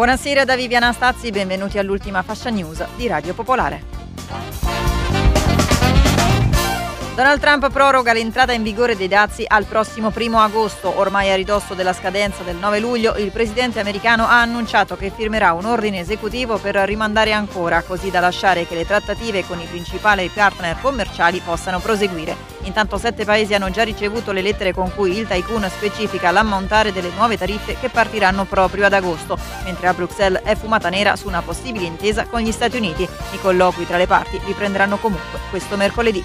Buonasera da Viviana Stazzi, benvenuti all'ultima fascia news di Radio Popolare. Donald Trump proroga l'entrata in vigore dei dazi al prossimo 1 agosto. Ormai a ridosso della scadenza del 9 luglio, il presidente americano ha annunciato che firmerà un ordine esecutivo per rimandare ancora, così da lasciare che le trattative con i principali partner commerciali possano proseguire. Intanto 7 paesi hanno già ricevuto le lettere con cui il tycoon specifica l'ammontare delle nuove tariffe che partiranno proprio ad agosto, mentre a Bruxelles è fumata nera su una possibile intesa con gli Stati Uniti. I colloqui tra le parti riprenderanno comunque questo mercoledì.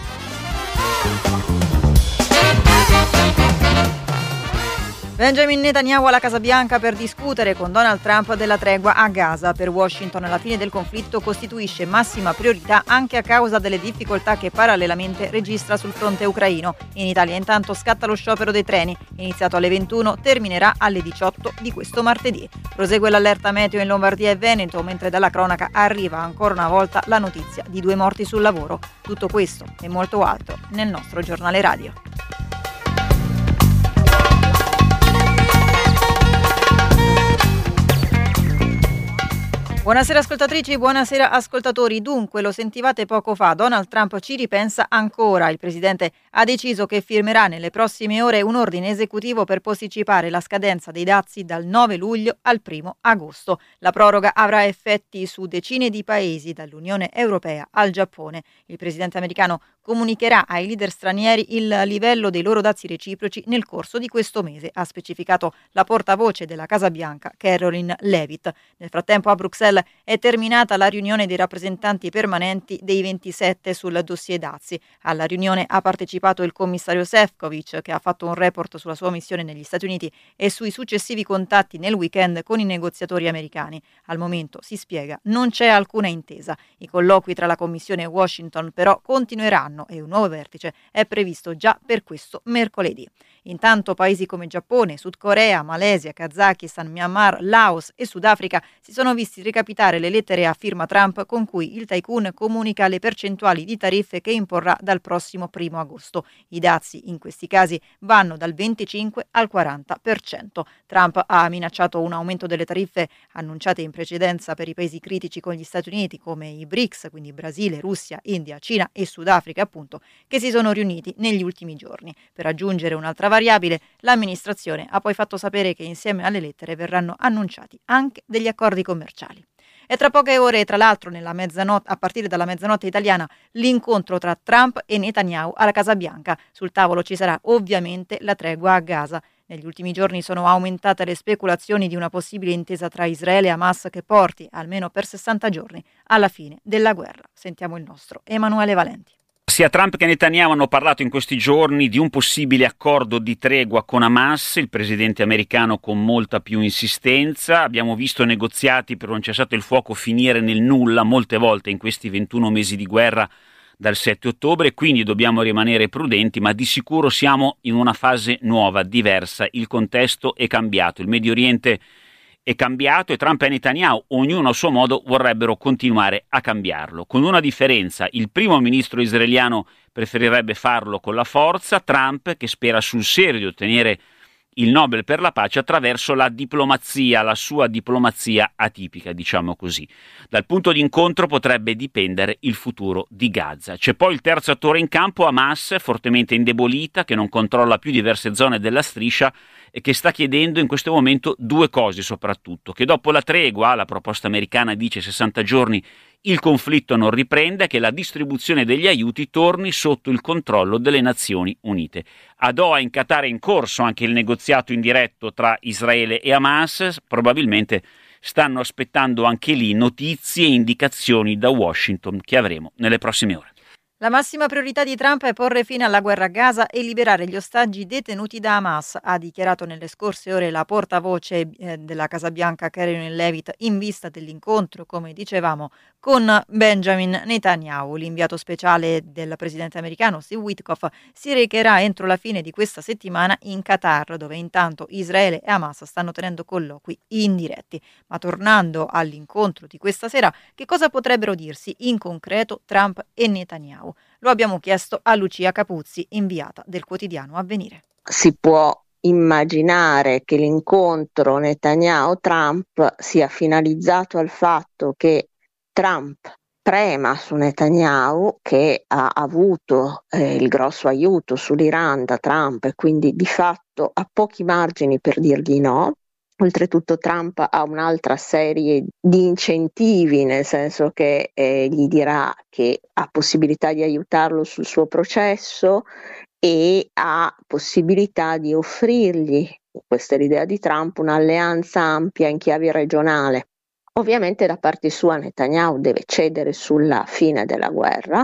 Benjamin Netanyahu alla Casa Bianca per discutere con Donald Trump della tregua a Gaza. Per Washington la fine del conflitto costituisce massima priorità anche a causa delle difficoltà che parallelamente registra sul fronte ucraino. In Italia intanto scatta lo sciopero dei treni, iniziato alle 21, terminerà alle 18 di questo martedì. Prosegue l'allerta meteo in Lombardia e Veneto, mentre dalla cronaca arriva ancora una volta la notizia di 2 morti sul lavoro. Tutto questo e molto altro nel nostro giornale radio. Buonasera ascoltatrici, buonasera ascoltatori. Dunque, lo sentivate poco fa, Donald Trump ci ripensa ancora. Il presidente ha deciso che firmerà nelle prossime ore un ordine esecutivo per posticipare la scadenza dei dazi dal 9 luglio al 1 agosto. La proroga avrà effetti su decine di paesi, dall'Unione Europea al Giappone. Il presidente americano comunicherà ai leader stranieri il livello dei loro dazi reciproci nel corso di questo mese, ha specificato la portavoce della Casa Bianca, Caroline Leavitt. Nel frattempo a Bruxelles è terminata la riunione dei rappresentanti permanenti dei 27 sul dossier dazi. Alla riunione ha partecipato il commissario Šefčovič, che ha fatto un report sulla sua missione negli Stati Uniti e sui successivi contatti nel weekend con i negoziatori americani. Al momento, si spiega, non c'è alcuna intesa. I colloqui tra la Commissione e Washington però continueranno e un nuovo vertice è previsto già per questo mercoledì. Intanto paesi come Giappone, Sud Corea, Malesia, Kazakistan, Myanmar, Laos e Sudafrica si sono visti recapitare le lettere a firma Trump con cui il tycoon comunica le percentuali di tariffe che imporrà dal prossimo 1 agosto. I dazi in questi casi vanno dal 25 al 40%. Trump ha minacciato un aumento delle tariffe annunciate in precedenza per i paesi critici con gli Stati Uniti come i BRICS, quindi Brasile, Russia, India, Cina e Sudafrica appunto, che si sono riuniti negli ultimi giorni. Per aggiungere un'altra variabile, l'amministrazione ha poi fatto sapere che insieme alle lettere verranno annunciati anche degli accordi commerciali. E tra poche ore, tra l'altro, a partire dalla mezzanotte italiana, l'incontro tra Trump e Netanyahu alla Casa Bianca. Sul tavolo ci sarà ovviamente la tregua a Gaza. Negli ultimi giorni sono aumentate le speculazioni di una possibile intesa tra Israele e Hamas che porti, almeno per 60 giorni, alla fine della guerra. Sentiamo il nostro Emanuele Valenti. Sia Trump che Netanyahu hanno parlato in questi giorni di un possibile accordo di tregua con Hamas, il presidente americano con molta più insistenza. Abbiamo visto negoziati per un cessate il fuoco finire nel nulla molte volte in questi 21 mesi di guerra dal 7 ottobre, quindi dobbiamo rimanere prudenti, ma di sicuro siamo in una fase nuova, diversa. Il contesto è cambiato, il Medio Oriente è cambiato e Trump e Netanyahu, ognuno a suo modo, vorrebbero continuare a cambiarlo. Con una differenza: il primo ministro israeliano preferirebbe farlo con la forza, Trump, che spera sul serio di ottenere il Nobel per la pace attraverso la diplomazia, la sua diplomazia atipica, diciamo così. Dal punto di incontro potrebbe dipendere il futuro di Gaza. C'è poi il terzo attore in campo, Hamas, fortemente indebolita, che non controlla più diverse zone della striscia e che sta chiedendo in questo momento 2 cose soprattutto: che dopo la tregua, la proposta americana dice 60 giorni, il conflitto non riprenda e che la distribuzione degli aiuti torni sotto il controllo delle Nazioni Unite. A Doha, in Qatar, è in corso anche il negoziato indiretto tra Israele e Hamas. Probabilmente stanno aspettando anche lì notizie e indicazioni da Washington che avremo nelle prossime ore. La massima priorità di Trump è porre fine alla guerra a Gaza e liberare gli ostaggi detenuti da Hamas, ha dichiarato nelle scorse ore la portavoce della Casa Bianca Caroline Leavitt in vista dell'incontro, come dicevamo, con Benjamin Netanyahu. L'inviato speciale del presidente americano Steve Witkoff si recherà entro la fine di questa settimana in Qatar, dove intanto Israele e Hamas stanno tenendo colloqui indiretti. Ma tornando all'incontro di questa sera, che cosa potrebbero dirsi in concreto Trump e Netanyahu? Lo abbiamo chiesto a Lucia Capuzzi, inviata del quotidiano Avvenire. Si può immaginare che l'incontro Netanyahu-Trump sia finalizzato al fatto che Trump prema su Netanyahu, che ha avuto il grosso aiuto sull'Iran da Trump e quindi di fatto ha pochi margini per dirgli no. Oltretutto Trump ha un'altra serie di incentivi, nel senso che gli dirà che ha possibilità di aiutarlo sul suo processo e ha possibilità di offrirgli, questa è l'idea di Trump, un'alleanza ampia in chiave regionale. Ovviamente da parte sua Netanyahu deve cedere sulla fine della guerra,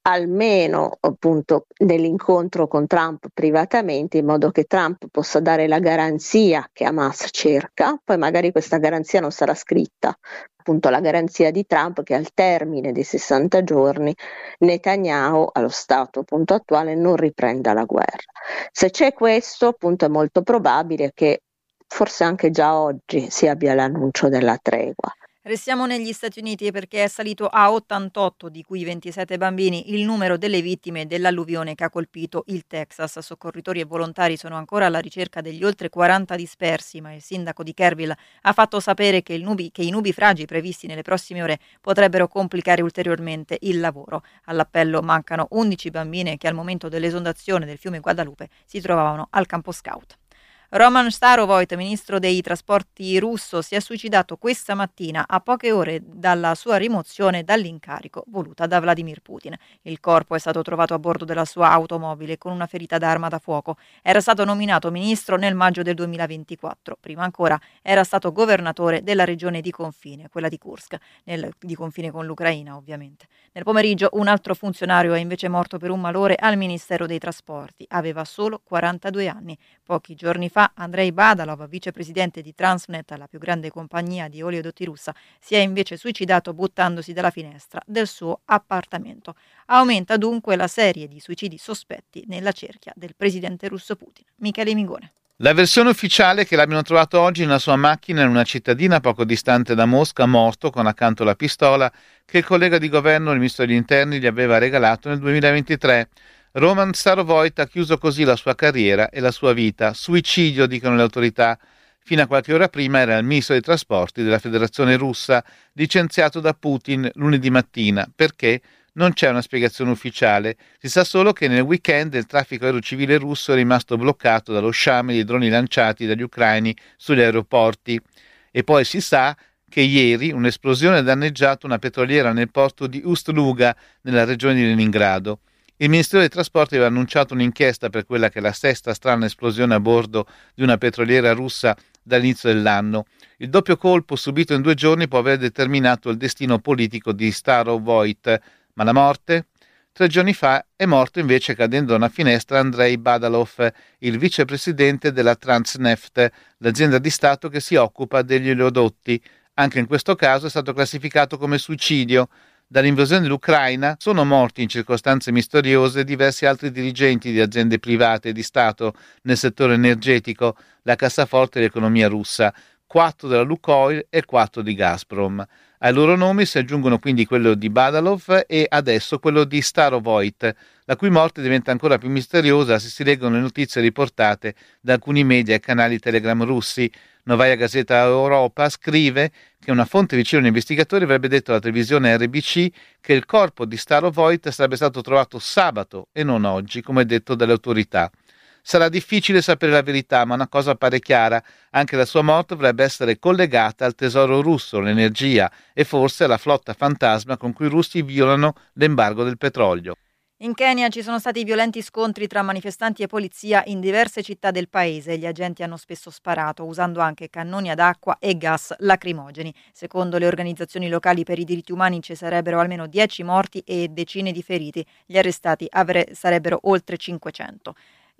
almeno appunto nell'incontro con Trump privatamente, in modo che Trump possa dare la garanzia che Hamas cerca. Poi magari questa garanzia non sarà scritta, appunto la garanzia di Trump che al termine dei 60 giorni Netanyahu allo stato appunto attuale non riprenda la guerra. Se c'è questo, appunto, è molto probabile che forse anche già oggi si abbia l'annuncio della tregua. Restiamo negli Stati Uniti perché è salito a 88, di cui 27 bambini, il numero delle vittime dell'alluvione che ha colpito il Texas. Soccorritori e volontari sono ancora alla ricerca degli oltre 40 dispersi, ma il sindaco di Kerrville ha fatto sapere che i nubifragi previsti nelle prossime ore potrebbero complicare ulteriormente il lavoro. All'appello mancano 11 bambine che al momento dell'esondazione del fiume Guadalupe si trovavano al campo scout. Roman Starovoit, ministro dei trasporti russo, si è suicidato questa mattina a poche ore dalla sua rimozione dall'incarico voluta da Vladimir Putin. Il corpo è stato trovato a bordo della sua automobile con una ferita da arma da fuoco. Era stato nominato ministro nel maggio del 2024. Prima ancora era stato governatore della regione di confine, quella di Kursk, di confine con l'Ucraina ovviamente. Nel pomeriggio un altro funzionario è invece morto per un malore al Ministero dei Trasporti. Aveva solo 42 anni. Pochi giorni fa Andrei Badalov, vicepresidente di Transnet, la più grande compagnia di oleodotti russa, si è invece suicidato buttandosi dalla finestra del suo appartamento. Aumenta dunque la serie di suicidi sospetti nella cerchia del presidente russo Putin. Michele Mingone. La versione ufficiale è che l'abbiano trovato oggi nella sua macchina in una cittadina poco distante da Mosca, morto con accanto la pistola che il collega di governo, il ministro degli interni, gli aveva regalato nel 2023. Roman Starovoit ha chiuso così la sua carriera e la sua vita. Suicidio, dicono le autorità. Fino a qualche ora prima era il ministro dei trasporti della Federazione Russa, licenziato da Putin lunedì mattina. Perché? Non c'è una spiegazione ufficiale. Si sa solo che nel weekend il traffico aereo civile russo è rimasto bloccato dallo sciame di droni lanciati dagli ucraini sugli aeroporti. E poi si sa che ieri un'esplosione ha danneggiato una petroliera nel porto di Ust-Luga, nella regione di Leningrado. Il Ministero dei Trasporti aveva annunciato un'inchiesta per quella che è la sesta strana esplosione a bordo di una petroliera russa dall'inizio dell'anno. Il doppio colpo subito in 2 giorni può aver determinato il destino politico di Starovoit. Ma la morte? 3 giorni fa è morto invece cadendo da una finestra Andrei Badalov, il vicepresidente della Transneft, l'azienda di Stato che si occupa degli oleodotti. Anche in questo caso è stato classificato come suicidio. Dall'invasione dell'Ucraina sono morti in circostanze misteriose diversi altri dirigenti di aziende private e di Stato nel settore energetico, la cassaforte dell'economia russa, 4 della Lukoil e 4 di Gazprom. Ai loro nomi si aggiungono quindi quello di Badalov e adesso quello di Starovoit, la cui morte diventa ancora più misteriosa se si leggono le notizie riportate da alcuni media e canali Telegram russi. Novaya Gazeta Europa scrive che una fonte vicina agli investigatori avrebbe detto alla televisione RBC che il corpo di Starovoit sarebbe stato trovato sabato e non oggi, come detto dalle autorità. Sarà difficile sapere la verità, ma una cosa pare chiara: anche la sua morte dovrebbe essere collegata al tesoro russo, l'energia e forse alla flotta fantasma con cui i russi violano l'embargo del petrolio. In Kenya ci sono stati violenti scontri tra manifestanti e polizia in diverse città del paese. Gli agenti hanno spesso sparato, usando anche cannoni ad acqua e gas lacrimogeni. Secondo le organizzazioni locali per i diritti umani ci sarebbero almeno 10 morti e decine di feriti. Gli arrestati sarebbero oltre 500.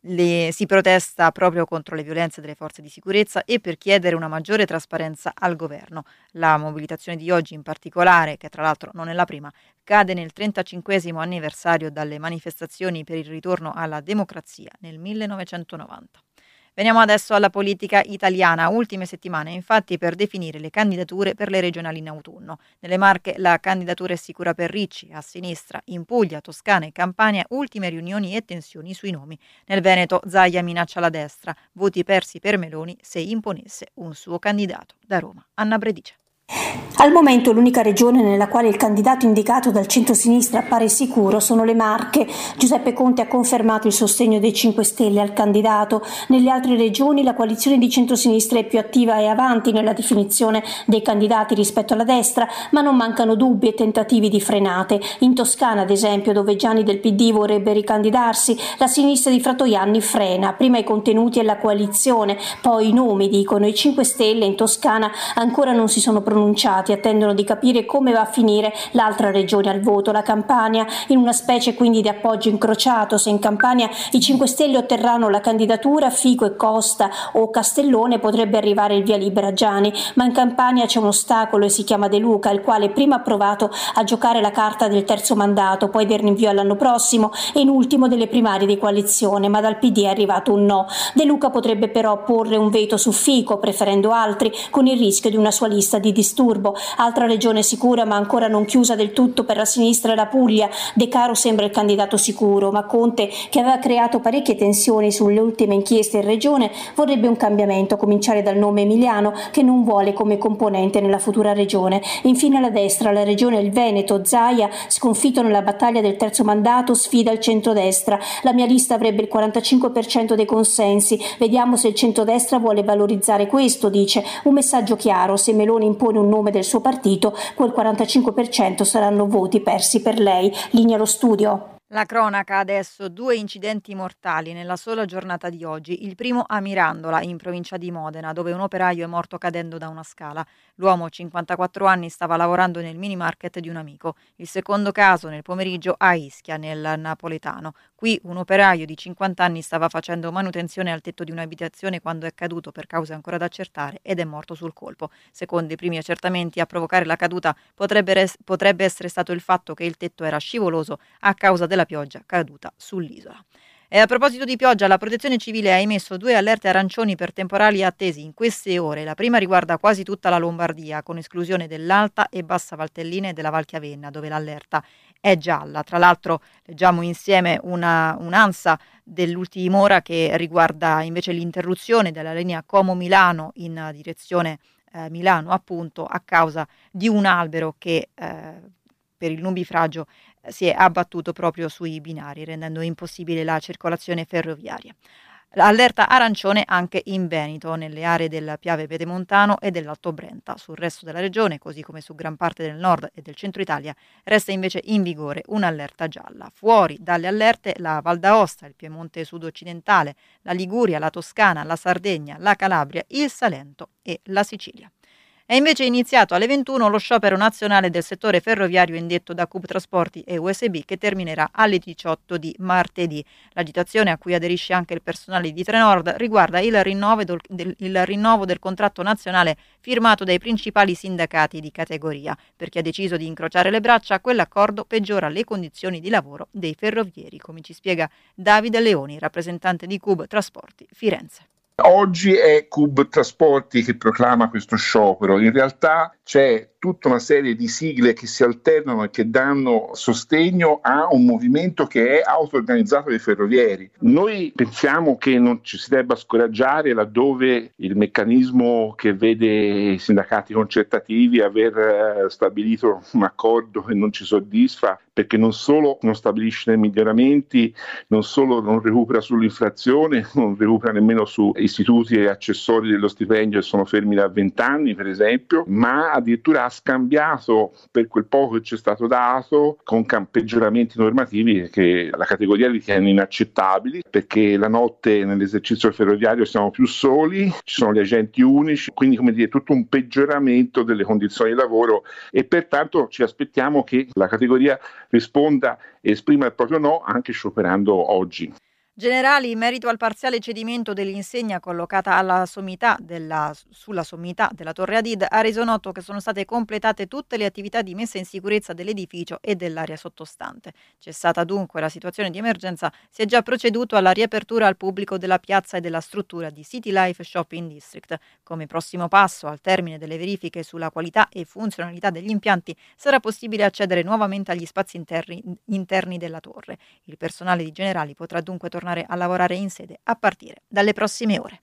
Si protesta proprio contro le violenze delle forze di sicurezza e per chiedere una maggiore trasparenza al governo. La mobilitazione di oggi in particolare, che tra l'altro non è la prima, cade nel 35° anniversario dalle manifestazioni per il ritorno alla democrazia nel 1990. Veniamo adesso alla politica italiana. Ultime settimane, infatti, per definire le candidature per le regionali in autunno. Nelle Marche la candidatura è sicura per Ricci, a sinistra, in Puglia, Toscana e Campania, ultime riunioni e tensioni sui nomi. Nel Veneto Zaia minaccia la destra, voti persi per Meloni se imponesse un suo candidato. Da Roma, Anna Bredice. Al momento l'unica regione nella quale il candidato indicato dal centro-sinistra appare sicuro sono le Marche. Giuseppe Conte ha confermato il sostegno dei 5 Stelle al candidato. Nelle altre regioni la coalizione di centro-sinistra è più attiva e avanti nella definizione dei candidati rispetto alla destra, ma non mancano dubbi e tentativi di frenate. In Toscana, ad esempio, dove Gianni del PD vorrebbe ricandidarsi, la sinistra di Fratoianni frena. Prima i contenuti e la coalizione, poi i nomi, dicono. I 5 Stelle in Toscana ancora non si sono pronunciati, attendono di capire come va a finire l'altra regione al voto, la Campania, in una specie quindi di appoggio incrociato. Se in Campania i 5 Stelle otterranno la candidatura, Fico e Costa o Castellone potrebbe arrivare il via libera a Gianni, ma in Campania c'è un ostacolo e si chiama De Luca, il quale prima ha provato a giocare la carta del terzo mandato, poi del rinvio all'anno prossimo e in ultimo delle primarie di coalizione, ma dal PD è arrivato un no. De Luca potrebbe però porre un veto su Fico, preferendo altri, con il rischio di una sua lista di disturbo. Altra regione sicura ma ancora non chiusa del tutto per la sinistra è la Puglia. De Caro sembra il candidato sicuro, ma Conte, che aveva creato parecchie tensioni sulle ultime inchieste in regione, vorrebbe un cambiamento, a cominciare dal nome Emiliano, che non vuole come componente nella futura regione. Infine la destra, la regione il Veneto, Zaia, sconfitto nella battaglia del terzo mandato, sfida il centrodestra. La mia lista avrebbe il 45% dei consensi, vediamo se il centrodestra vuole valorizzare questo, dice. Un messaggio chiaro: se Meloni impone un nome del suo partito, quel 45% saranno voti persi per lei. Linea lo studio. La cronaca adesso, 2 incidenti mortali nella sola giornata di oggi. Il primo a Mirandola, in provincia di Modena, dove un operaio è morto cadendo da una scala. L'uomo, 54 anni, stava lavorando nel mini market di un amico. Il secondo caso nel pomeriggio a Ischia, nel Napoletano. Qui un operaio di 50 anni stava facendo manutenzione al tetto di un'abitazione quando è caduto per cause ancora da accertare ed è morto sul colpo. Secondo i primi accertamenti, a provocare la caduta potrebbe essere stato il fatto che il tetto era scivoloso a causa della pioggia caduta sull'isola. E a proposito di pioggia, la Protezione Civile ha emesso 2 allerte arancioni per temporali attesi in queste ore. La prima riguarda quasi tutta la Lombardia, con esclusione dell'Alta e Bassa Valtellina e della Val Chiavenna, dove l'allerta è gialla. Tra l'altro leggiamo insieme un'ANSA dell'ultima ora che riguarda invece l'interruzione della linea Como-Milano in direzione Milano, appunto, a causa di un albero che per il nubifragio si è abbattuto proprio sui binari, rendendo impossibile la circolazione ferroviaria. Allerta arancione anche in Veneto, nelle aree del Piave Pedemontano e dell'Alto Brenta. Sul resto della regione, così come su gran parte del nord e del centro Italia, resta invece in vigore un'allerta gialla. Fuori dalle allerte la Val d'Aosta, il Piemonte sud-occidentale, la Liguria, la Toscana, la Sardegna, la Calabria, il Salento e la Sicilia. È invece iniziato alle 21 lo sciopero nazionale del settore ferroviario indetto da CUB Trasporti e USB, che terminerà alle 18 di martedì. L'agitazione, a cui aderisce anche il personale di Trenord, riguarda il rinnovo del contratto nazionale firmato dai principali sindacati di categoria. Per chi ha deciso di incrociare le braccia, quell'accordo peggiora le condizioni di lavoro dei ferrovieri, come ci spiega Davide Leoni, rappresentante di CUB Trasporti Firenze. Oggi è CUB Trasporti che proclama questo sciopero. In realtà c'è tutta una serie di sigle che si alternano e che danno sostegno a un movimento che è auto-organizzato dai ferrovieri. Noi pensiamo che non ci si debba scoraggiare laddove il meccanismo che vede i sindacati concertativi aver stabilito un accordo che non ci soddisfa, perché non solo non stabilisce dei miglioramenti, non solo non recupera sull'inflazione, non recupera nemmeno su istituti e accessori dello stipendio che sono fermi da 20 anni, per esempio, ma addirittura ha scambiato per quel poco che ci è stato dato con peggioramenti normativi che la categoria ritiene inaccettabili, perché la notte nell'esercizio ferroviario siamo più soli, ci sono gli agenti unici, quindi come dire tutto un peggioramento delle condizioni di lavoro e pertanto ci aspettiamo che la categoria risponda e esprima il proprio no anche scioperando oggi. Generali, in merito al parziale cedimento dell'insegna collocata sulla sommità della Torre Hadid, ha reso noto che sono state completate tutte le attività di messa in sicurezza dell'edificio e dell'area sottostante. Cessata dunque la situazione di emergenza, si è già proceduto alla riapertura al pubblico della piazza e della struttura di City Life Shopping District. Come prossimo passo, al termine delle verifiche sulla qualità e funzionalità degli impianti, sarà possibile accedere nuovamente agli spazi interni della torre. Il personale di Generali potrà dunque tornare a lavorare in sede a partire dalle prossime ore.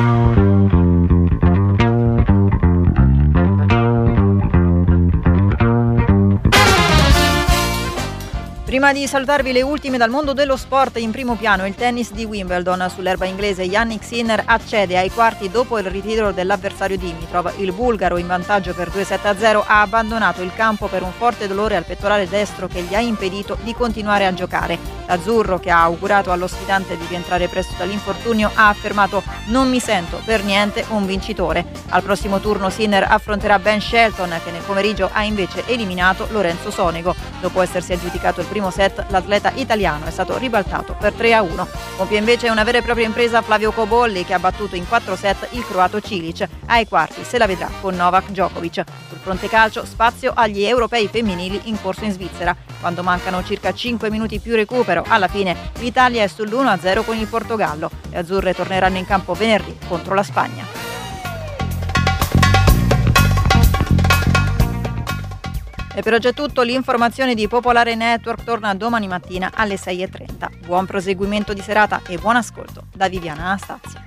Prima di salutarvi le ultime dal mondo dello sport, in primo piano il tennis di Wimbledon. Sull'erba inglese Jannik Sinner accede ai quarti dopo il ritiro dell'avversario Dimitrov. Il bulgaro, in vantaggio per 2-7-0, ha abbandonato il campo per un forte dolore al pettorale destro che gli ha impedito di continuare a giocare. L'azzurro, che ha augurato allo sfidante di rientrare presto dall'infortunio, ha affermato: "Non mi sento per niente un vincitore". Al prossimo turno Sinner affronterà Ben Shelton, che nel pomeriggio ha invece eliminato Lorenzo Sonego. Dopo essersi aggiudicato il primo set, l'atleta italiano è stato ribaltato per 3-1. Compie invece una vera e propria impresa Flavio Cobolli, che ha battuto in 4 set il croato Cilic. Ai quarti se la vedrà con Novak Djokovic. Sul fronte calcio, spazio agli europei femminili in corso in Svizzera. Quando mancano circa 5 minuti più recupero, alla fine l'Italia è sull'1-0 con il Portogallo. Le azzurre torneranno in campo venerdì contro la Spagna. E per oggi è tutto. L'informazione di Popolare Network torna domani mattina alle 6:30. Buon proseguimento di serata e buon ascolto da Viviana Anastazio.